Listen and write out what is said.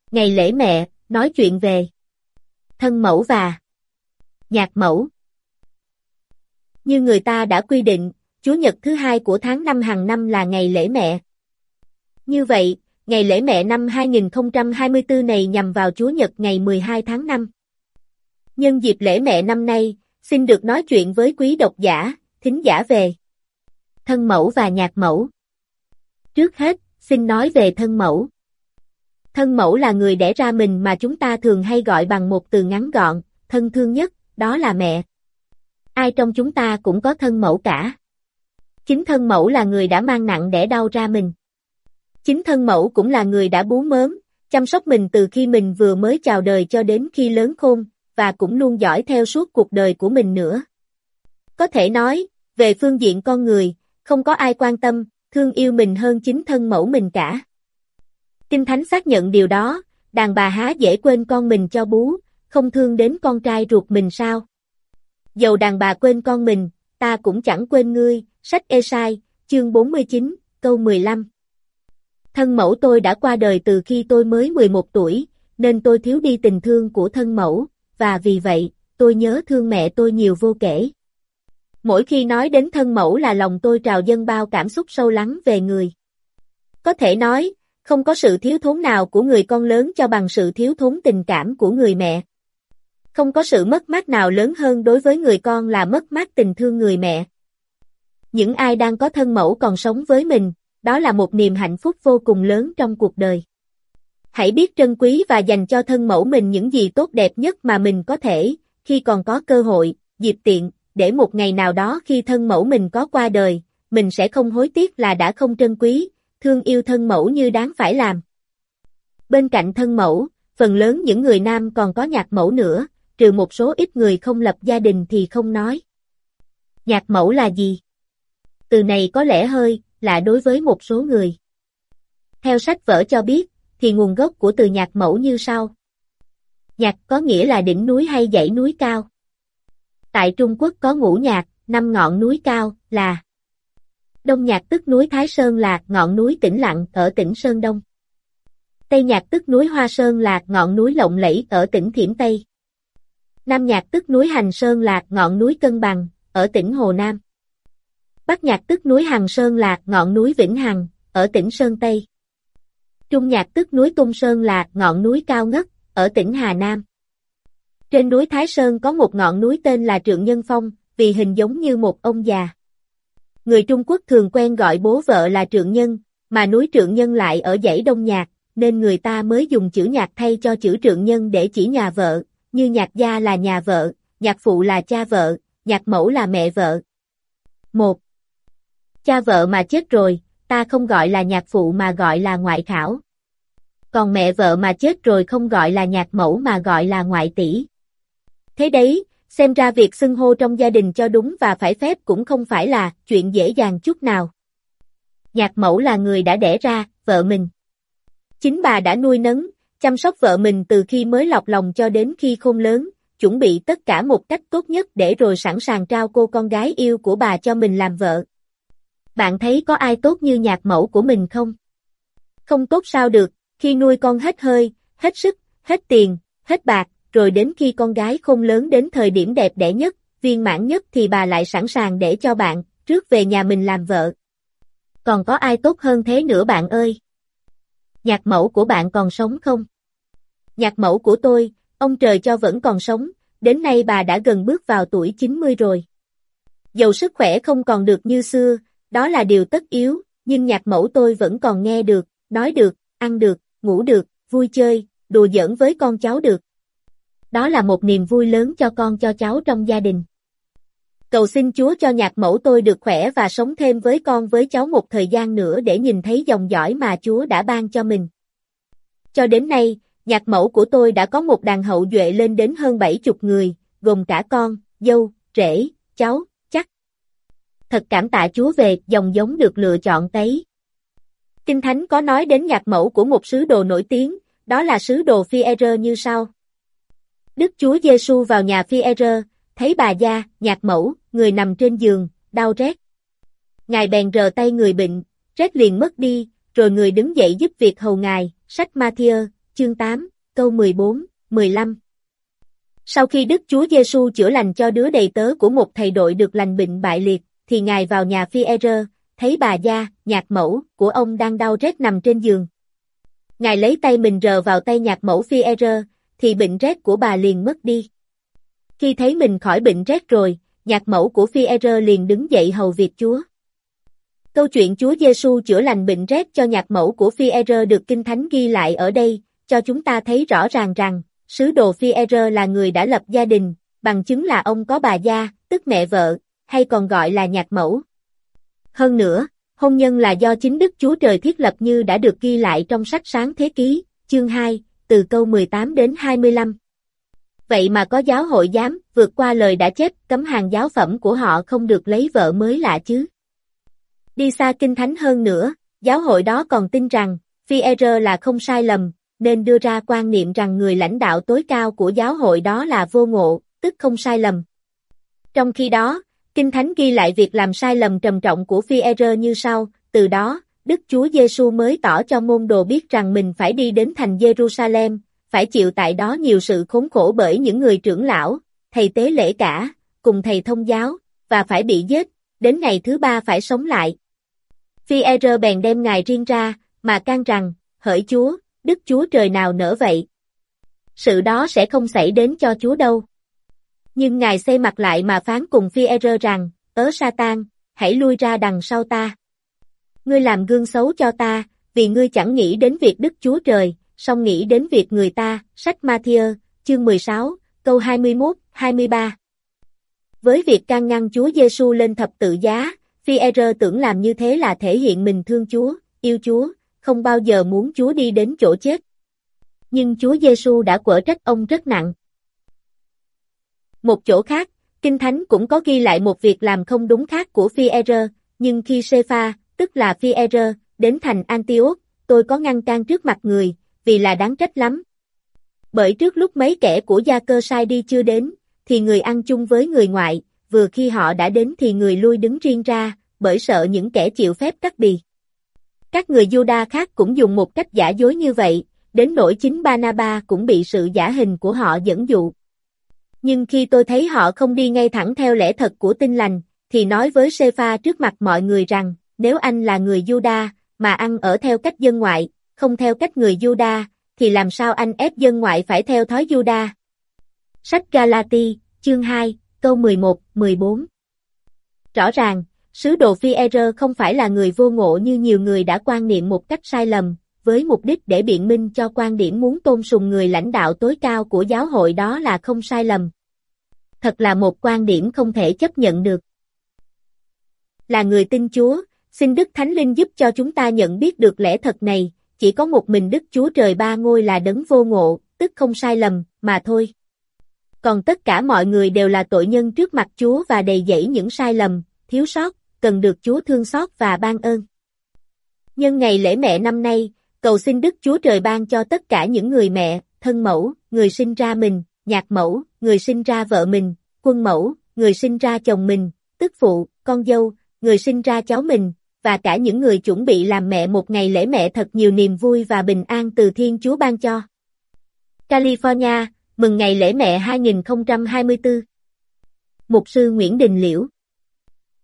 Ngày lễ mẹ, nói chuyện về thân mẫu và nhạc mẫu. Như người ta đã quy định, Chủ nhật thứ hai của tháng 5 hàng năm là ngày lễ mẹ. Như vậy, ngày lễ mẹ năm 2024 này nhằm vào Chủ nhật ngày 12 tháng 5. Nhân dịp lễ mẹ năm nay, xin được nói chuyện với quý độc giả, thính giả về thân mẫu và nhạc mẫu. Trước hết, xin nói về thân mẫu. Thân mẫu là người đẻ ra mình mà chúng ta thường hay gọi bằng một từ ngắn gọn, thân thương nhất, đó là mẹ. Ai trong chúng ta cũng có thân mẫu cả. Chính thân mẫu là người đã mang nặng đẻ đau ra mình. Chính thân mẫu cũng là người đã bú mớm, chăm sóc mình từ khi mình vừa mới chào đời cho đến khi lớn khôn, và cũng luôn dõi theo suốt cuộc đời của mình nữa. Có thể nói, về phương diện con người, không có ai quan tâm, thương yêu mình hơn chính thân mẫu mình cả. Kinh Thánh xác nhận điều đó, đàn bà há dễ quên con mình cho bú, không thương đến con trai ruột mình sao? Dầu đàn bà quên con mình, ta cũng chẳng quên ngươi, sách Ê-sai, chương 49, câu 15. Thân mẫu tôi đã qua đời từ khi tôi mới 11 tuổi, nên tôi thiếu đi tình thương của thân mẫu, và vì vậy, tôi nhớ thương mẹ tôi nhiều vô kể. Mỗi khi nói đến thân mẫu là lòng tôi trào dâng bao cảm xúc sâu lắng về người. Có thể nói, không có sự thiếu thốn nào của người con lớn cho bằng sự thiếu thốn tình cảm của người mẹ. Không có sự mất mát nào lớn hơn đối với người con là mất mát tình thương người mẹ. Những ai đang có thân mẫu còn sống với mình, đó là một niềm hạnh phúc vô cùng lớn trong cuộc đời. Hãy biết trân quý và dành cho thân mẫu mình những gì tốt đẹp nhất mà mình có thể, khi còn có cơ hội, dịp tiện, để một ngày nào đó khi thân mẫu mình có qua đời, mình sẽ không hối tiếc là đã không trân quý, thương yêu thân mẫu như đáng phải làm. Bên cạnh thân mẫu, phần lớn những người nam còn có nhạc mẫu nữa, trừ một số ít người không lập gia đình thì không nói. Nhạc mẫu là gì? Từ này có lẽ hơi lạ đối với một số người. Theo sách vở cho biết, thì nguồn gốc của từ nhạc mẫu như sau. Nhạc có nghĩa là đỉnh núi hay dãy núi cao. Tại Trung Quốc có ngũ nhạc, 5 ngọn núi cao, là Đông nhạc tức núi Thái Sơn Lạc, ngọn núi tĩnh lặng ở tỉnh Sơn Đông. Tây nhạc tức núi Hoa Sơn Lạc, ngọn núi lộng lẫy ở tỉnh Thiểm Tây. Nam nhạc tức núi Hành Sơn Lạc, ngọn núi Cân Bằng, ở tỉnh Hồ Nam. Bắc nhạc tức núi Hằng Sơn Lạc, ngọn núi Vĩnh Hằng, ở tỉnh Sơn Tây. Trung nhạc tức núi Tung Sơn Lạc, ngọn núi cao ngất, ở tỉnh Hà Nam. Trên núi Thái Sơn có một ngọn núi tên là Trượng Nhân Phong, vì hình giống như một ông già. Người Trung Quốc thường quen gọi bố vợ là Trượng Nhân, mà núi Trượng Nhân lại ở dãy Đông Nhạc, nên người ta mới dùng chữ nhạc thay cho chữ Trượng Nhân để chỉ nhà vợ, như nhạc gia là nhà vợ, nhạc phụ là cha vợ, nhạc mẫu là mẹ vợ. 1. Cha vợ mà chết rồi, ta không gọi là nhạc phụ mà gọi là ngoại khảo. Còn mẹ vợ mà chết rồi không gọi là nhạc mẫu mà gọi là ngoại tỷ. Thế đấy, xem ra việc xưng hô trong gia đình cho đúng và phải phép cũng không phải là chuyện dễ dàng chút nào. Nhạc mẫu là người đã đẻ ra vợ mình. Chính bà đã nuôi nấng, chăm sóc vợ mình từ khi mới lọt lòng cho đến khi khôn lớn, chuẩn bị tất cả một cách tốt nhất để rồi sẵn sàng trao cô con gái yêu của bà cho mình làm vợ. Bạn thấy có ai tốt như nhạc mẫu của mình không? Không tốt sao được, khi nuôi con hết hơi, hết sức, hết tiền, hết bạc, rồi đến khi con gái khôn lớn đến thời điểm đẹp đẽ nhất, viên mãn nhất thì bà lại sẵn sàng để cho bạn, rước về nhà mình làm vợ. Còn có ai tốt hơn thế nữa bạn ơi? Nhạc mẫu của bạn còn sống không? Nhạc mẫu của tôi, ông trời cho vẫn còn sống, đến nay bà đã gần bước vào tuổi 90 rồi. Dầu sức khỏe không còn được như xưa, đó là điều tất yếu, nhưng nhạc mẫu tôi vẫn còn nghe được, nói được, ăn được, ngủ được, vui chơi, đùa giỡn với con cháu được. Đó là một niềm vui lớn cho con cho cháu trong gia đình. Cầu xin Chúa cho nhạc mẫu tôi được khỏe và sống thêm với con với cháu một thời gian nữa để nhìn thấy dòng dõi mà Chúa đã ban cho mình. Cho đến nay, nhạc mẫu của tôi đã có một đàn hậu duệ lên đến hơn 70 người, gồm cả con, dâu, rể, cháu, chắc. Thật cảm tạ Chúa về dòng giống được lựa chọn tấy. Kinh Thánh có nói đến nhạc mẫu của một sứ đồ nổi tiếng, đó là sứ đồ Phi-e-rơ như sau. Đức Chúa Giêsu vào nhà Phi-e-rơ, thấy bà Gia, nhạc mẫu, người nằm trên giường, đau rét. Ngài bèn rờ tay người bệnh, rét liền mất đi, rồi người đứng dậy giúp việc hầu Ngài, sách Ma-thi-ơ, chương 8, câu 14, 15. Sau khi Đức Chúa Giêsu chữa lành cho đứa đầy tớ của một thầy đội được lành bệnh bại liệt, thì Ngài vào nhà Phi-e-rơ, thấy bà Gia, nhạc mẫu, của ông đang đau rét nằm trên giường. Ngài lấy tay mình rờ vào tay nhạc mẫu Phi-e-rơ, thì bệnh rét của bà liền mất đi. Khi thấy mình khỏi bệnh rét rồi, nhạc mẫu của Phi-e-rơ liền đứng dậy hầu việc Chúa. Câu chuyện Chúa Giêsu chữa lành bệnh rét cho nhạc mẫu của Phi-e-rơ được Kinh Thánh ghi lại ở đây, cho chúng ta thấy rõ ràng rằng, sứ đồ Phi-e-rơ là người đã lập gia đình, bằng chứng là ông có bà Gia, tức mẹ vợ, hay còn gọi là nhạc mẫu. Hơn nữa, hôn nhân là do chính Đức Chúa Trời thiết lập như đã được ghi lại trong sách Sáng Thế Ký, chương 2, từ câu 18 đến 25. Vậy mà có giáo hội dám vượt qua lời đã chép cấm hàng giáo phẩm của họ không được lấy vợ mới lạ chứ. Đi xa Kinh Thánh hơn nữa, giáo hội đó còn tin rằng, Phi-e-rơ là không sai lầm, nên đưa ra quan niệm rằng người lãnh đạo tối cao của giáo hội đó là vô ngộ, tức không sai lầm. Trong khi đó, Kinh Thánh ghi lại việc làm sai lầm trầm trọng của Phi-e-rơ như sau, từ đó, Đức Chúa Giêsu mới tỏ cho môn đồ biết rằng mình phải đi đến thành Giê-ru-sa-lem, phải chịu tại đó nhiều sự khốn khổ bởi những người trưởng lão, thầy tế lễ cả, cùng thầy thông giáo, và phải bị giết, đến ngày thứ ba phải sống lại. Phi-e-rơ bèn đem Ngài riêng ra, mà can rằng, hỡi Chúa, Đức Chúa Trời nào nỡ vậy? Sự đó sẽ không xảy đến cho Chúa đâu. Nhưng Ngài xây mặt lại mà phán cùng Phi-e-rơ rằng, Sa-tan, hãy lui ra đằng sau ta. Ngươi làm gương xấu cho ta, vì ngươi chẳng nghĩ đến việc Đức Chúa Trời, song nghĩ đến việc người ta, sách Ma-thi-ơ, chương 16, câu 21, 23. Với việc can ngăn Chúa Giêsu lên thập tự giá, Phi-e-rơ tưởng làm như thế là thể hiện mình thương Chúa, yêu Chúa, không bao giờ muốn Chúa đi đến chỗ chết. Nhưng Chúa Giêsu đã quở trách ông rất nặng. Một chỗ khác, Kinh Thánh cũng có ghi lại một việc làm không đúng khác của Phi-e-rơ, nhưng khi Sê-pha, tức là Phi-e-rơ, đến thành Antioch, tôi có ngăn can trước mặt người, vì là đáng trách lắm. Bởi trước lúc mấy kẻ của Gia Cơ sai đi chưa đến, thì người ăn chung với người ngoại, vừa khi họ đã đến thì người lui đứng riêng ra, bởi sợ những kẻ chịu phép cắt bì. Các người Giu-đa khác cũng dùng một cách giả dối như vậy, đến nỗi chính Ba-na-ba cũng bị sự giả hình của họ dẫn dụ. Nhưng khi tôi thấy họ không đi ngay thẳng theo lẽ thật của tin lành, thì nói với Sê-pha trước mặt mọi người rằng, nếu anh là người Giu-đa, mà ăn ở theo cách dân ngoại, không theo cách người Giu-đa, thì làm sao anh ép dân ngoại phải theo thói Giu-đa? Sách Ga-la-ti, chương 2, câu 11, 14. Rõ ràng, sứ đồ Phi-e-rơ không phải là người vô ngộ như nhiều người đã quan niệm một cách sai lầm, với mục đích để biện minh cho quan điểm muốn tôn sùng người lãnh đạo tối cao của giáo hội đó là không sai lầm. Thật là một quan điểm không thể chấp nhận được. Là người tin Chúa, xin Đức Thánh Linh giúp cho chúng ta nhận biết được lẽ thật này, chỉ có một mình Đức Chúa Trời Ba Ngôi là đấng vô ngộ, tức không sai lầm, mà thôi. Còn tất cả mọi người đều là tội nhân trước mặt Chúa và đầy dẫy những sai lầm, thiếu sót, cần được Chúa thương xót và ban ơn. Nhân ngày lễ mẹ năm nay, cầu xin Đức Chúa Trời ban cho tất cả những người mẹ, thân mẫu, người sinh ra mình, nhạc mẫu, người sinh ra vợ mình, quân mẫu, người sinh ra chồng mình, tức phụ, con dâu, người sinh ra cháu mình, và cả những người chuẩn bị làm mẹ một ngày lễ mẹ thật nhiều niềm vui và bình an từ Thiên Chúa ban cho. California, mừng ngày lễ mẹ 2024. Mục sư Nguyễn Đình Liễu.